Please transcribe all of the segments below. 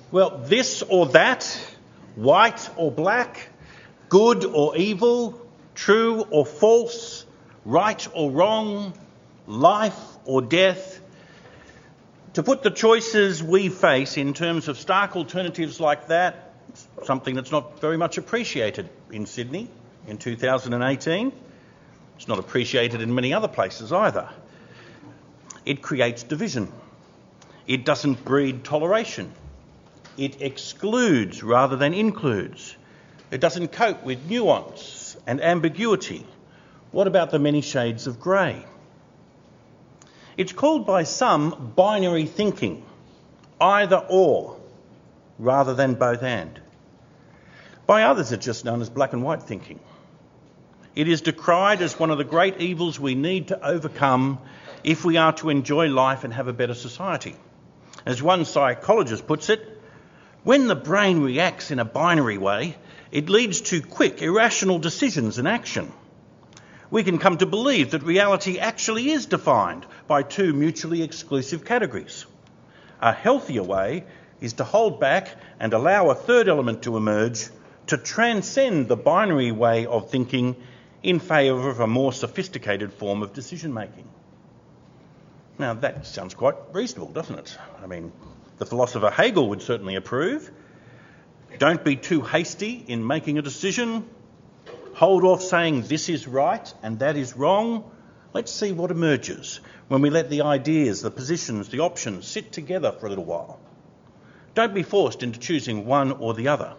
Well, this or that, white or black, good or evil, true or false, right or wrong, life or death. To put the choices we face in terms of stark alternatives like that, something that's not very much appreciated in Sydney in 2018. It's not appreciated in many other places either. It creates division. It doesn't breed toleration. It excludes rather than includes. It doesn't cope with nuance and ambiguity. What about the many shades of grey? It's called by some binary thinking, either or, rather than both and. By others it's just known as black and white thinking. It is decried as one of the great evils we need to overcome if we are to enjoy life and have a better society. As one psychologist puts it, when the brain reacts in a binary way, it leads to quick, irrational decisions and action. We can come to believe that reality actually is defined by two mutually exclusive categories. A healthier way is to hold back and allow a third element to emerge, to transcend the binary way of thinking in favour of a more sophisticated form of decision-making. Now, that sounds quite reasonable, doesn't it? I mean, the philosopher Hegel would certainly approve. Don't be too hasty in making a decision. Hold off saying this is right and that is wrong. Let's see what emerges when we let the ideas, the positions, the options sit together for a little while. Don't be forced into choosing one or the other.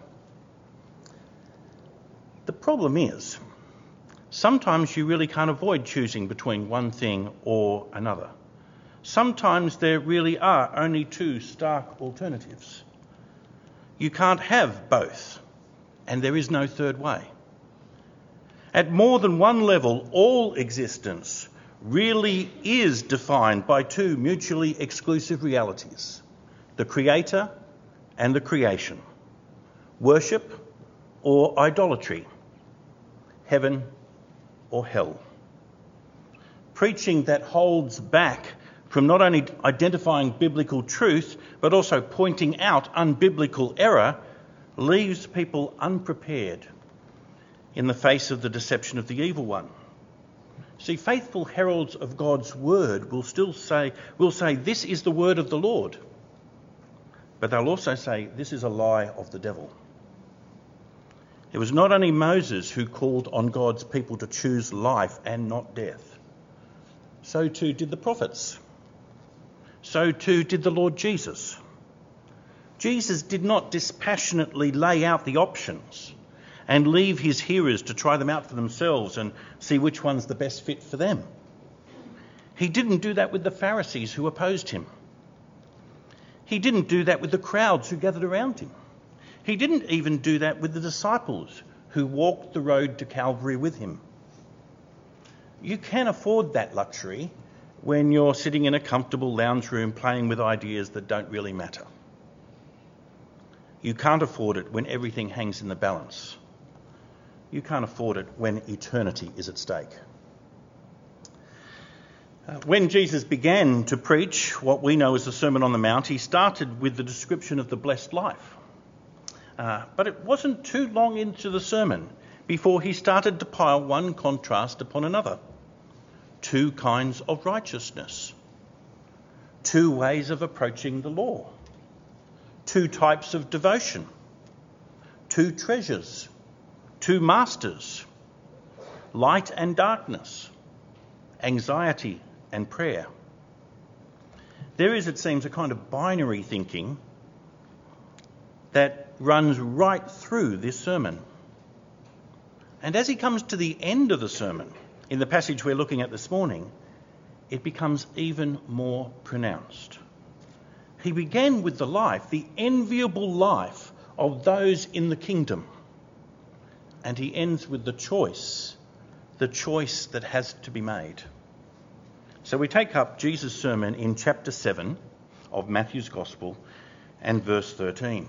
The problem is, sometimes you really can't avoid choosing between one thing or another. Sometimes there really are only two stark alternatives. You can't have both, and there is no third way. At more than one level, all existence really is defined by two mutually exclusive realities: the Creator and the creation, worship or idolatry, heaven or hell. Preaching that holds back from not only identifying biblical truth, but also pointing out unbiblical error, leaves people unprepared in the face of the deception of the evil one. See, faithful heralds of God's word will say, this is the word of the Lord. But they'll also say, this is a lie of the devil. It was not only Moses who called on God's people to choose life and not death. So too did the prophets. So too did the Lord Jesus. Jesus did not dispassionately lay out the options and leave his hearers to try them out for themselves and see which one's the best fit for them. He didn't do that with the Pharisees who opposed him. He didn't do that with the crowds who gathered around him. He didn't even do that with the disciples who walked the road to Calvary with him. You can afford that luxury when you're sitting in a comfortable lounge room playing with ideas that don't really matter. You can't afford it when everything hangs in the balance. You can't afford it when eternity is at stake. When Jesus began to preach what we know as the Sermon on the Mount, he started with the description of the blessed life. But it wasn't too long into the sermon before he started to pile one contrast upon another. Two kinds of righteousness. Two ways of approaching the law. Two types of devotion. Two treasures. Two masters. Light and darkness. Anxiety and prayer. There is, it seems, a kind of binary thinking that runs right through this sermon. And as he comes to the end of the sermon, in the passage we're looking at this morning, it becomes even more pronounced. He began with the life, the enviable life of those in the kingdom. And he ends with the choice that has to be made. So we take up Jesus' sermon in chapter 7 of Matthew's Gospel and verse 13.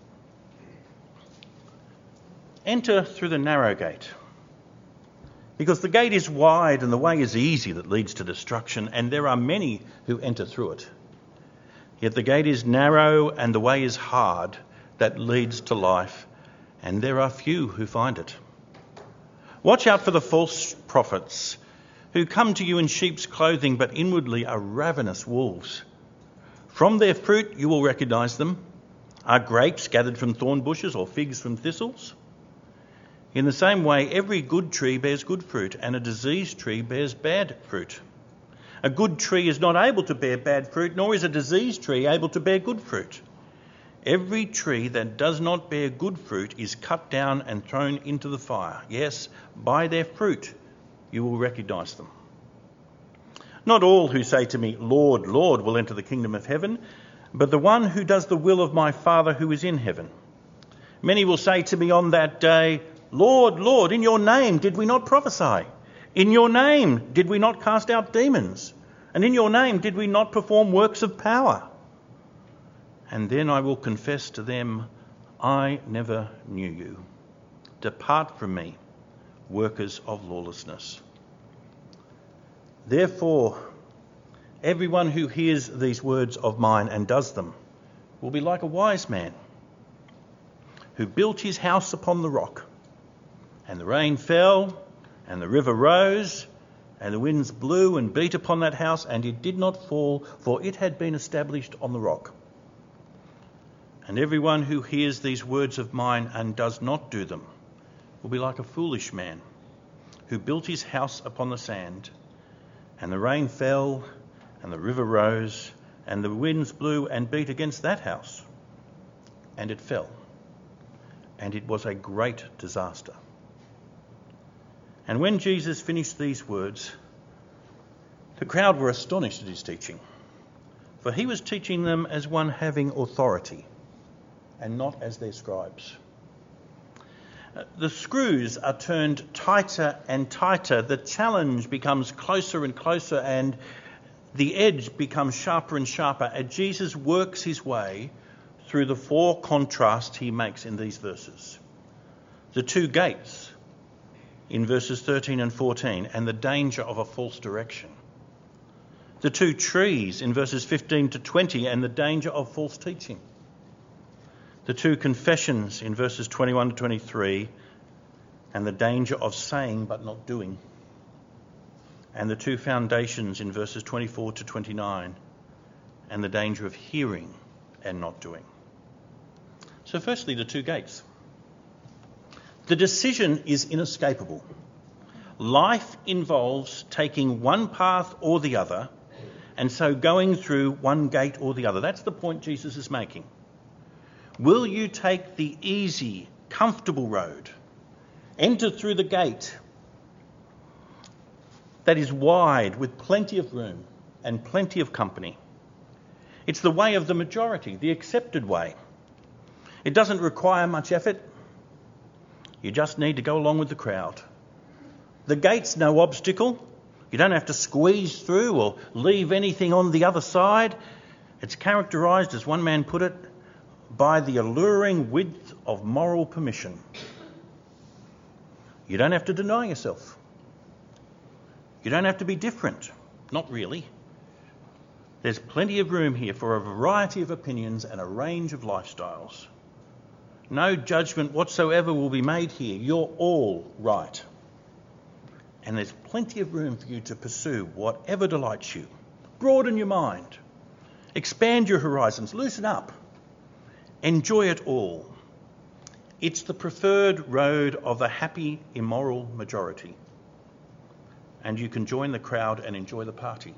Enter through the narrow gate, because the gate is wide and the way is easy that leads to destruction, and there are many who enter through it. Yet the gate is narrow and the way is hard that leads to life, and there are few who find it. Watch out for the false prophets who come to you in sheep's clothing but inwardly are ravenous wolves. From their fruit you will recognise them. Are grapes gathered from thorn bushes or figs from thistles? In the same way, every good tree bears good fruit, and a diseased tree bears bad fruit. A good tree is not able to bear bad fruit, nor is a diseased tree able to bear good fruit. Every tree that does not bear good fruit is cut down and thrown into the fire. Yes, by their fruit you will recognise them. Not all who say to me, Lord, Lord, will enter the kingdom of heaven, but the one who does the will of my Father who is in heaven. Many will say to me on that day, Lord, Lord, in your name did we not prophesy? In your name did we not cast out demons? And in your name did we not perform works of power? And then I will confess to them, I never knew you. Depart from me, workers of lawlessness. Therefore, everyone who hears these words of mine and does them will be like a wise man who built his house upon the rock. And the rain fell, and the river rose, and the winds blew and beat upon that house, and it did not fall, for it had been established on the rock. And everyone who hears these words of mine and does not do them will be like a foolish man who built his house upon the sand. And the rain fell, and the river rose, and the winds blew and beat against that house. And it fell, and it was a great disaster. And when Jesus finished these words, the crowd were astonished at his teaching, for he was teaching them as one having authority, and not as their scribes. The screws are turned tighter and tighter. The challenge becomes closer and closer, and the edge becomes sharper and sharper as Jesus works his way through the four contrasts he makes in these verses. The two gates in verses 13 and 14, and the danger of a false direction. The two trees in verses 15 to 20, and the danger of false teaching. The two confessions in verses 21 to 23, and the danger of saying but not doing. And the two foundations in verses 24 to 29, and the danger of hearing and not doing. So firstly, the two gates. The decision is inescapable. Life involves taking one path or the other, and so going through one gate or the other. That's the point Jesus is making. Will you take the easy, comfortable road, enter through the gate that is wide with plenty of room and plenty of company? It's the way of the majority, the accepted way. It doesn't require much effort. You just need to go along with the crowd. The gate's no obstacle. You don't have to squeeze through or leave anything on the other side. It's characterised, as one man put it, by the alluring width of moral permission. You don't have to deny yourself. You don't have to be different. Not really. There's plenty of room here for a variety of opinions and a range of lifestyles. No judgment whatsoever will be made here. You're all right. And there's plenty of room for you to pursue whatever delights you. Broaden your mind. Expand your horizons. Loosen up. Enjoy it all. It's the preferred road of the happy, immoral majority. And you can join the crowd and enjoy the party.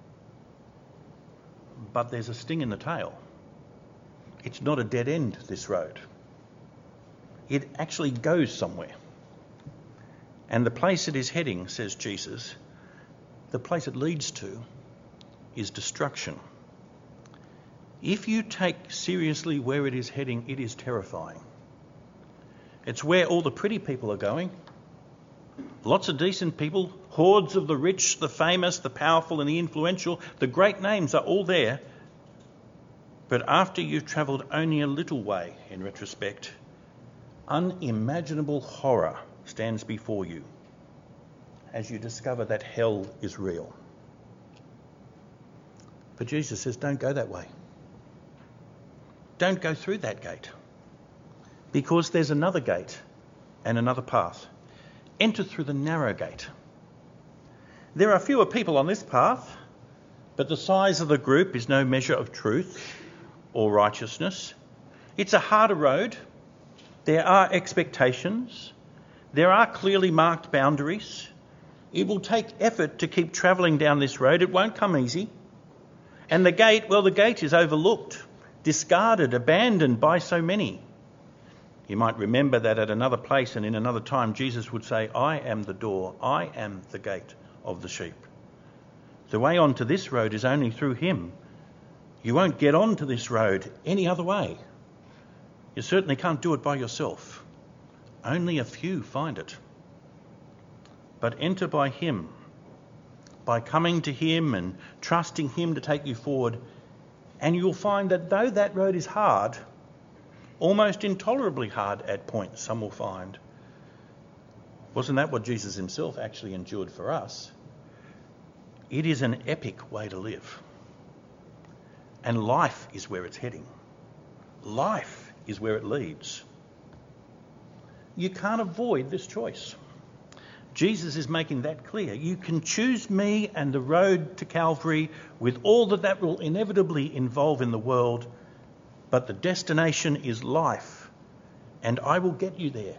But there's a sting in the tail. It's not a dead end, this road. It actually goes somewhere. And the place it is heading, says Jesus, the place it leads to is destruction. If you take seriously where it is heading, it is terrifying. It's where all the pretty people are going. Lots of decent people, hordes of the rich, the famous, the powerful and the influential. The great names are all there. But after you've travelled only a little way, in retrospect, unimaginable horror stands before you as you discover that hell is real. But Jesus says, don't go that way. don't go through that gate, because there's another gate and another path. Enter through the narrow gate. There are fewer people on this path, but the size of the group is no measure of truth or righteousness. It's a harder road. There are expectations. There are clearly marked boundaries. It will take effort to keep travelling down this road. It won't come easy. And the gate is overlooked, discarded, abandoned by so many. You might remember that at another place and in another time, Jesus would say, I am the door, I am the gate of the sheep. The way onto this road is only through him. You won't get onto this road any other way. You certainly can't do it by yourself. Only a few find it. But enter by him, by coming to him and trusting him to take you forward, and you'll find that though that road is hard, almost intolerably hard at points, some will find. Wasn't that what Jesus himself actually endured for us? It is an epic way to live. And life is where it's heading. Life is where it leads. You can't avoid this choice. Jesus is making that clear. You can choose me and the road to Calvary with all that will inevitably involve in the world, but the destination is life, and I will get you there.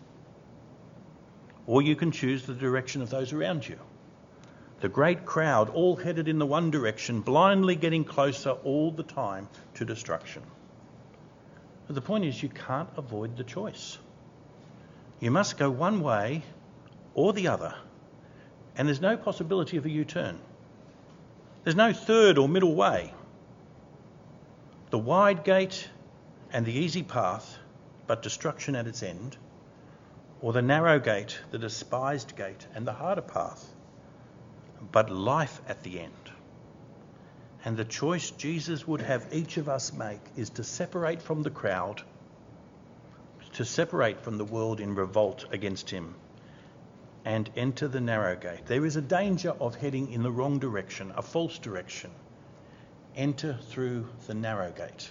Or you can choose the direction of those around you. The great crowd, all headed in the one direction, blindly getting closer all the time to destruction. But the point is, you can't avoid the choice. You must go one way or the other, and there's no possibility of a U-turn. There's no third or middle way. The wide gate and the easy path, but destruction at its end, or the narrow gate, the despised gate, and the harder path, but life at the end. And the choice Jesus would have each of us make is to separate from the crowd, to separate from the world in revolt against him, and enter the narrow gate. There is a danger of heading in the wrong direction, a false direction. Enter through the narrow gate.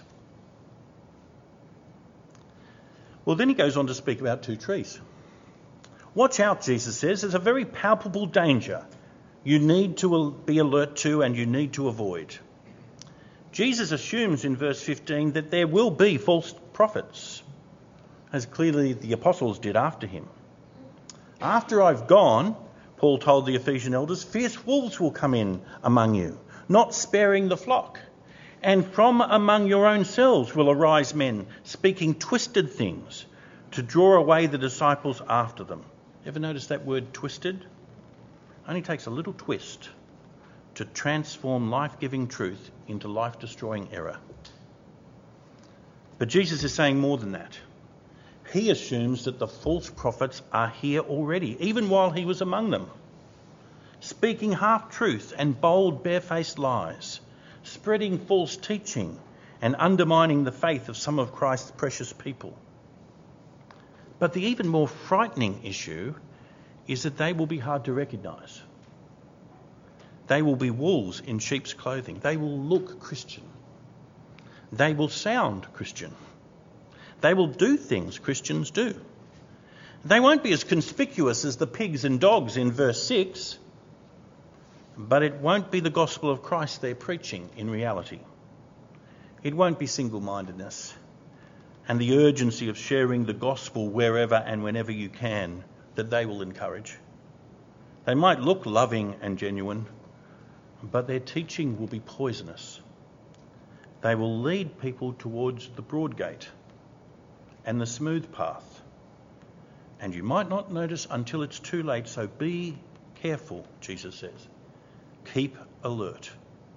Well, then he goes on to speak about two trees. Watch out, Jesus says. There's a very palpable danger you need to be alert to and you need to avoid. Jesus assumes in verse 15 that there will be false prophets, as clearly the apostles did after him. After I've gone, Paul told the Ephesian elders, fierce wolves will come in among you, not sparing the flock. And from among your own selves will arise men speaking twisted things to draw away the disciples after them. Ever notice that word twisted? Only takes a little twist to transform life-giving truth into life-destroying error. But Jesus is saying more than that. He assumes that the false prophets are here already, even while he was among them, speaking half-truth and bold, barefaced lies, spreading false teaching and undermining the faith of some of Christ's precious people. But the even more frightening issue is that they will be hard to recognise. They will be wolves in sheep's clothing. They will look Christian. They will sound Christian. They will do things Christians do. They won't be as conspicuous as the pigs and dogs in verse 6, but it won't be the gospel of Christ they're preaching in reality. It won't be single-mindedness and the urgency of sharing the gospel wherever and whenever you can that they will encourage. They might look loving and genuine, but their teaching will be poisonous. They will lead people towards the broad gate and the smooth path. And you might not notice until it's too late, so be careful, Jesus says. Keep alert.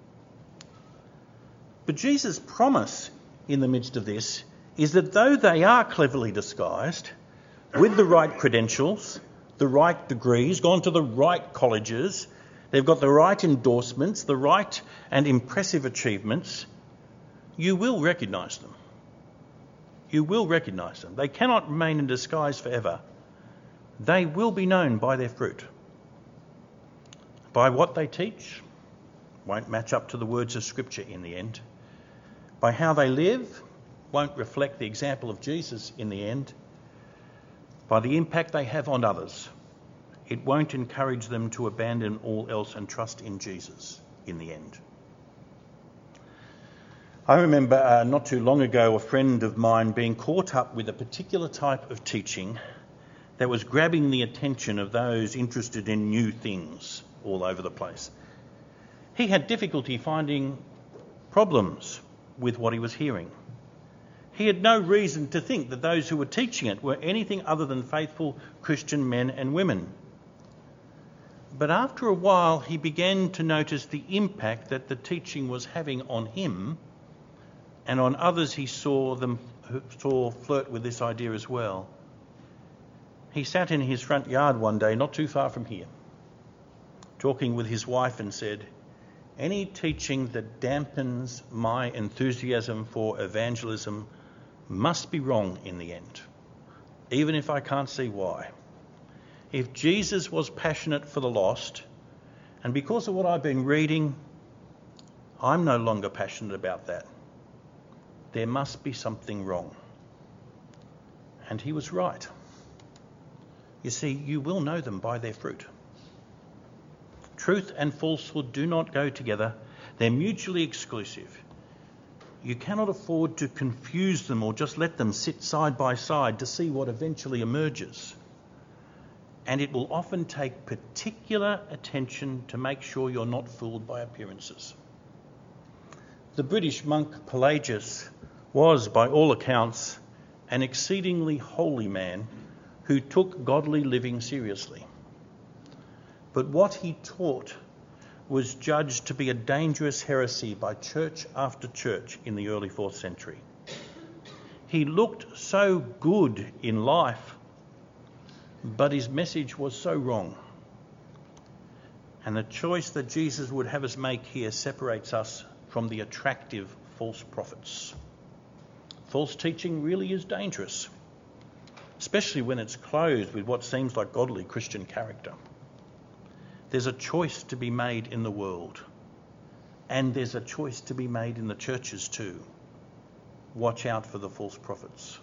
But Jesus' promise in the midst of this is that though they are cleverly disguised, with the right credentials, the right degrees, gone to the right colleges, they've got the right endorsements, the right and impressive achievements, you will recognise them. You will recognise them. They cannot remain in disguise forever. They will be known by their fruit. By what they teach, won't match up to the words of Scripture in the end. By how they live, won't reflect the example of Jesus in the end, by the impact they have on others, it won't encourage them to abandon all else and trust in Jesus in the end. I remember not too long ago a friend of mine being caught up with a particular type of teaching that was grabbing the attention of those interested in new things all over the place. He had difficulty finding problems with what he was hearing. He had no reason to think that those who were teaching it were anything other than faithful Christian men and women. But after a while, he began to notice the impact that the teaching was having on him, and on others he saw flirt with this idea as well. He sat in his front yard one day, not too far from here, talking with his wife, and said, "Any teaching that dampens my enthusiasm for evangelism must be wrong in the end, even if I can't see why. If Jesus was passionate for the lost, and because of what I've been reading, I'm no longer passionate about that, there must be something wrong." And he was right. You see, you will know them by their fruit. Truth and falsehood do not go together. They're mutually exclusive. You cannot afford to confuse them or just let them sit side by side to see what eventually emerges. And it will often take particular attention to make sure you're not fooled by appearances. The British monk Pelagius was, by all accounts, an exceedingly holy man who took godly living seriously. But what he taught was judged to be a dangerous heresy by church after church in the early 4th century. He looked so good in life, but his message was so wrong. And the choice that Jesus would have us make here separates us from the attractive false prophets. False teaching really is dangerous, especially when it's clothed with what seems like godly Christian character. There's a choice to be made in the world, and there's a choice to be made in the churches too. Watch out for the false prophets.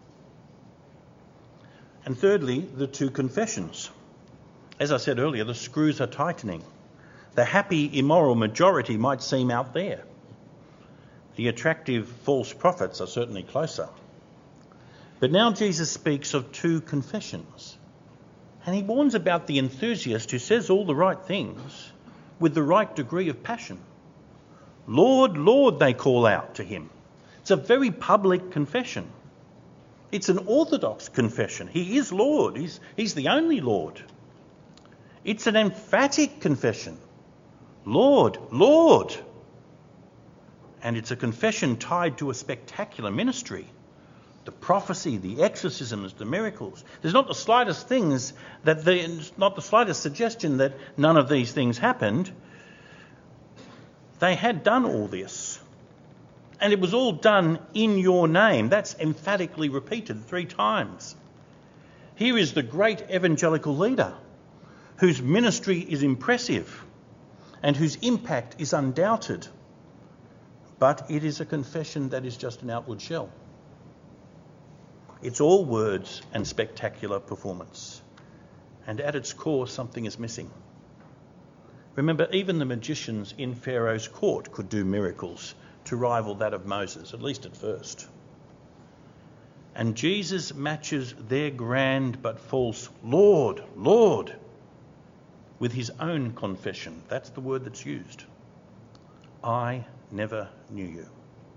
And thirdly, the two confessions. As I said earlier, the screws are tightening. The happy, immoral majority might seem out there. The attractive false prophets are certainly closer. But now Jesus speaks of two confessions. And he warns about the enthusiast who says all the right things with the right degree of passion. "Lord, Lord," they call out to him. It's a very public confession. It's an orthodox confession. He is Lord. He's the only Lord. It's an emphatic confession. "Lord, Lord." And it's a confession tied to a spectacular ministry. The prophecy, the exorcisms, the miracles. There's not the slightest suggestion that none of these things happened. They had done all this. And it was all done in your name. That's emphatically repeated 3 times. Here is the great evangelical leader whose ministry is impressive and whose impact is undoubted. But it is a confession that is just an outward shell. It's all words and spectacular performance. And at its core, something is missing. Remember, even the magicians in Pharaoh's court could do miracles to rival that of Moses, at least at first. And Jesus matches their grand but false "Lord, Lord" with his own confession. That's the word that's used. "I never knew you."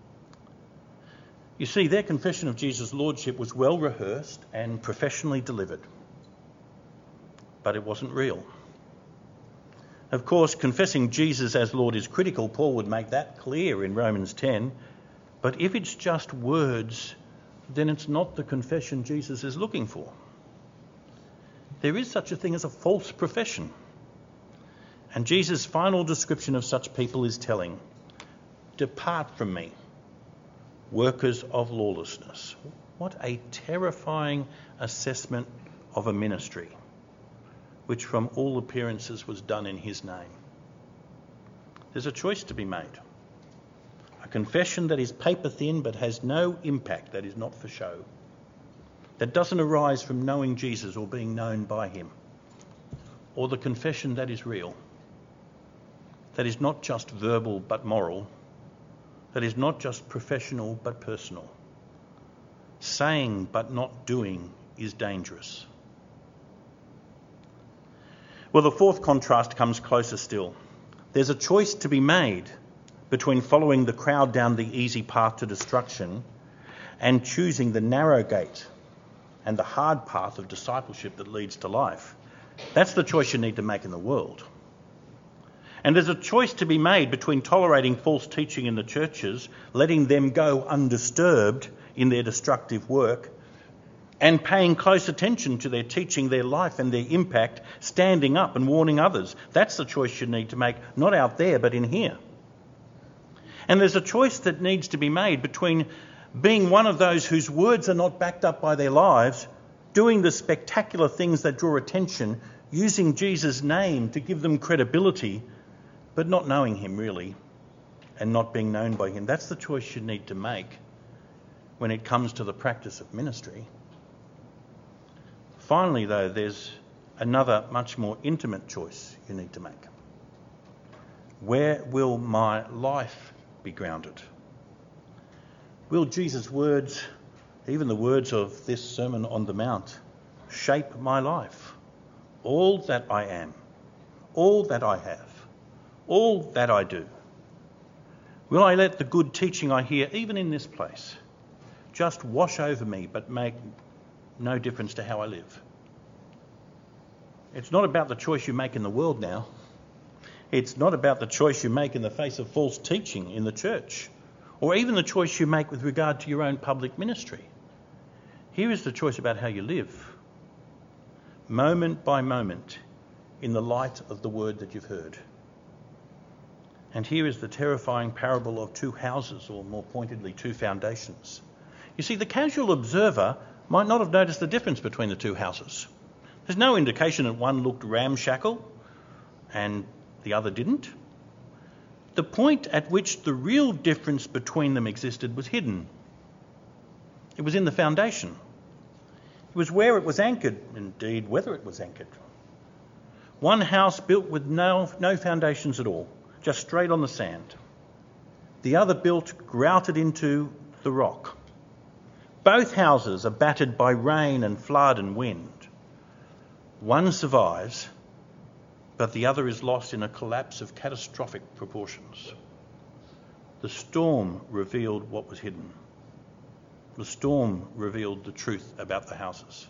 You see, their confession of Jesus' lordship was well rehearsed and professionally delivered. But it wasn't real. Of course, confessing Jesus as Lord is critical. Paul would make that clear in Romans 10. But if it's just words, then it's not the confession Jesus is looking for. There is such a thing as a false profession. And Jesus' final description of such people is telling: "Depart from me, workers of lawlessness." What a terrifying assessment of a ministry, which from all appearances was done in his name. There's a choice to be made. A A confession that is paper thin but has no impact, that is not for show. That doesn't arise from knowing Jesus or being known by him. Or the confession that is real. That is not just verbal but moral. That is not just professional but personal. Saying but not doing is dangerous. Well, the fourth contrast comes closer still. There's a choice to be made between following the crowd down the easy path to destruction and choosing the narrow gate and the hard path of discipleship that leads to life. That's the choice you need to make in the world. And there's a choice to be made between tolerating false teaching in the churches, letting them go undisturbed in their destructive work, and paying close attention to their teaching, their life and their impact, standing up and warning others. That's the choice you need to make, not out there, but in here. And there's a choice that needs to be made between being one of those whose words are not backed up by their lives, doing the spectacular things that draw attention, using Jesus' name to give them credibility, but not knowing him really, and not being known by him. That's the choice you need to make when it comes to the practice of ministry. Finally, though, there's another much more intimate choice you need to make. Where will my life be grounded? Will Jesus' words, even the words of this Sermon on the Mount, shape my life? All that I am, all that I have, all that I do. Will I let the good teaching I hear, even in this place, just wash over me but make no difference to how I live? It's not about the choice you make in the world now. It's not about the choice you make in the face of false teaching in the church, or even the choice you make with regard to your own public ministry. Here is the choice about how you live, moment by moment, in the light of the word that you've heard. And here is the terrifying parable of two houses, or more pointedly, two foundations. You see, the casual observer might not have noticed the difference between the two houses. There's no indication that one looked ramshackle and the other didn't. The point at which the real difference between them existed was hidden. It was in the foundation. It was where it was anchored, indeed whether it was anchored. One house built with no foundations at all, just straight on the sand. The other built grouted into the rock. Both houses are battered by rain and flood and wind. One survives, but the other is lost in a collapse of catastrophic proportions. The storm revealed what was hidden. The storm revealed the truth about the houses.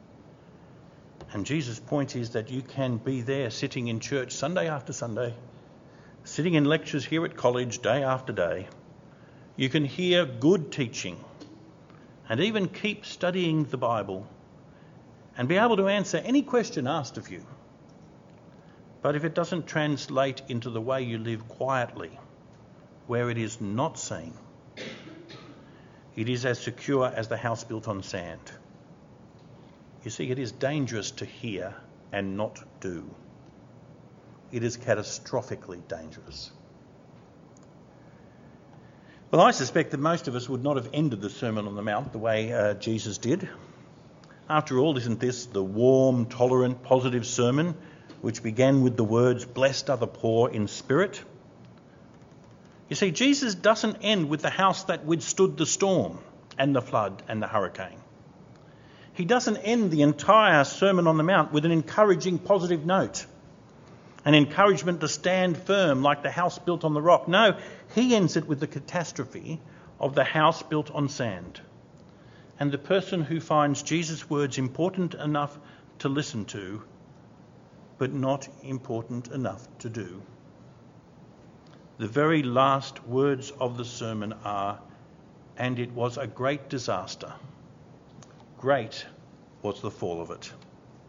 And Jesus' point is that you can be there sitting in church Sunday after Sunday, sitting in lectures here at college day after day. You can hear good teaching and even keep studying the Bible and be able to answer any question asked of you. But if it doesn't translate into the way you live quietly, where it is not seen, it is as secure as the house built on sand. You see, it is dangerous to hear and not do. It is catastrophically dangerous. Well, I suspect that most of us would not have ended the Sermon on the Mount the way Jesus did. After all, isn't this the warm, tolerant, positive sermon which began with the words, "Blessed are the poor in spirit"? You see, Jesus doesn't end with the house that withstood the storm and the flood and the hurricane. He doesn't end the entire Sermon on the Mount with an encouraging, positive note, an encouragement to stand firm like the house built on the rock. No, he ends it with the catastrophe of the house built on sand. And the person who finds Jesus' words important enough to listen to, but not important enough to do. The very last words of the sermon are, "And it was a great disaster. Great was the fall of it."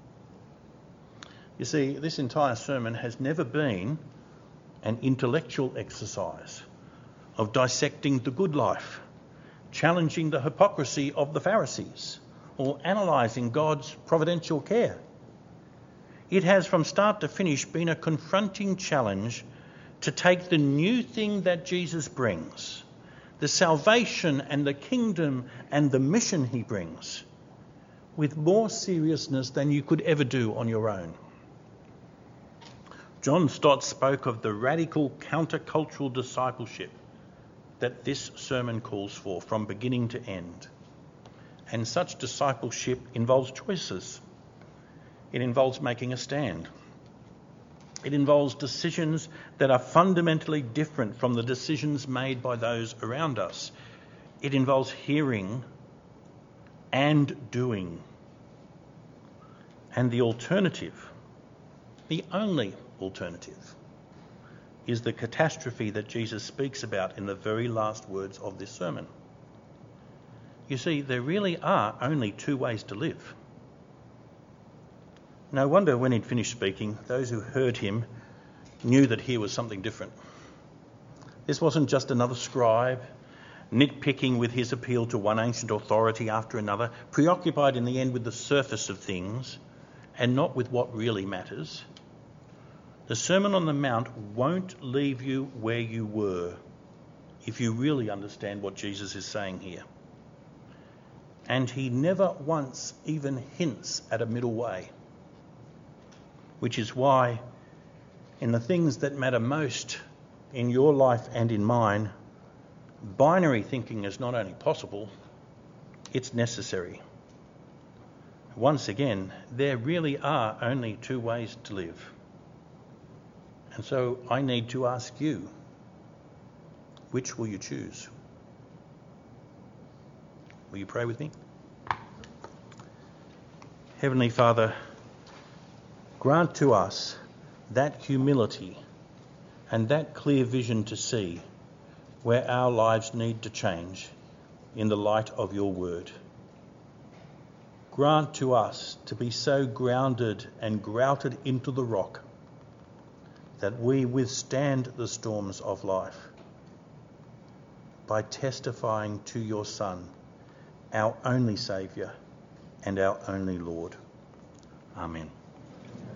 You see, this entire sermon has never been an intellectual exercise of dissecting the good life, challenging the hypocrisy of the Pharisees, or analysing God's providential care. It has from start to finish been a confronting challenge to take the new thing that Jesus brings the salvation and the kingdom and the mission he brings with more seriousness than you could ever do on your own. John Stott spoke of the radical countercultural discipleship that this sermon calls for from beginning to end. And such discipleship involves choices. It involves making a stand. It involves decisions that are fundamentally different from the decisions made by those around us. It involves hearing and doing. And the alternative, the only alternative, is the catastrophe that Jesus speaks about in the very last words of this sermon. You see, there really are only two ways to live. No wonder when he'd finished speaking, those who heard him knew that here was something different. This wasn't just another scribe, nitpicking with his appeal to one ancient authority after another, preoccupied in the end with the surface of things and not with what really matters. The Sermon on the Mount won't leave you where you were if you really understand what Jesus is saying here. And he never once even hints at a middle way. Which is why, in the things that matter most in your life and in mine, binary thinking is not only possible, it's necessary. Once again, there really are only two ways to live. And so I need to ask you, which will you choose? Will you pray with me? Heavenly Father, grant to us that humility and that clear vision to see where our lives need to change in the light of your word. Grant to us to be so grounded and grouted into the rock that we withstand the storms of life by testifying to your Son, our only Saviour and our only Lord. Amen.